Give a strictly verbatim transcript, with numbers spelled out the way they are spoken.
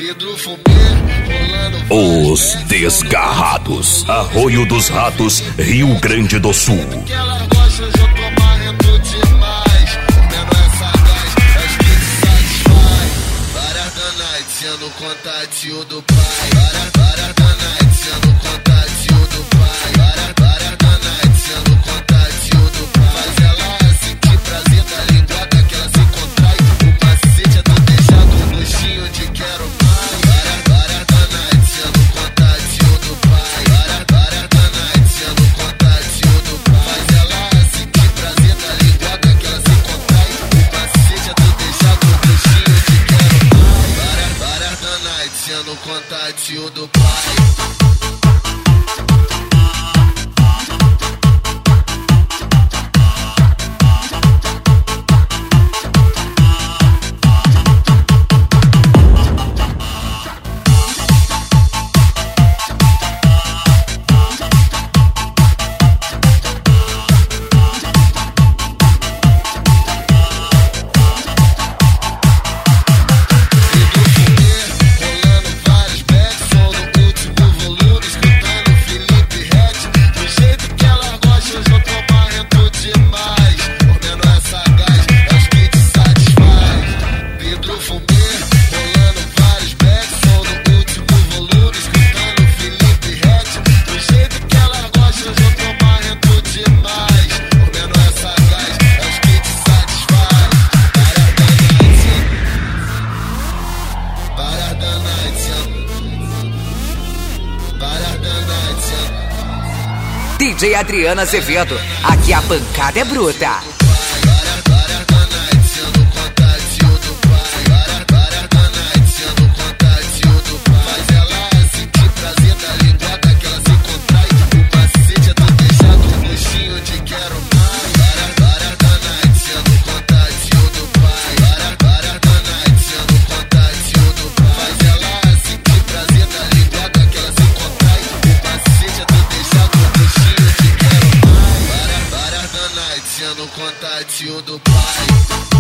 Os Desgarrados, Arroio dos Ratos, Rio Grande do Sul. Sendo contatinho do pai, para, para da night, sendo contatinho do pai, para, para da night, sendo contatinho do pai. Faz ela sentir prazer da linguada que ela se contrai. O macete é tão deixado um gostinho de quero mais. Para, para da night, sendo contatinho do pai, para, para da night, sendo contatinho do pai. Faz ela sentir prazer da linguada que ela se contrai. O macete é tão deixado um gostinho de quero mais. Para, para da night, sendo contatinho do pai. D J Adriana Azevedo, aqui a pancada é bruta. Sendo contatinho do pai.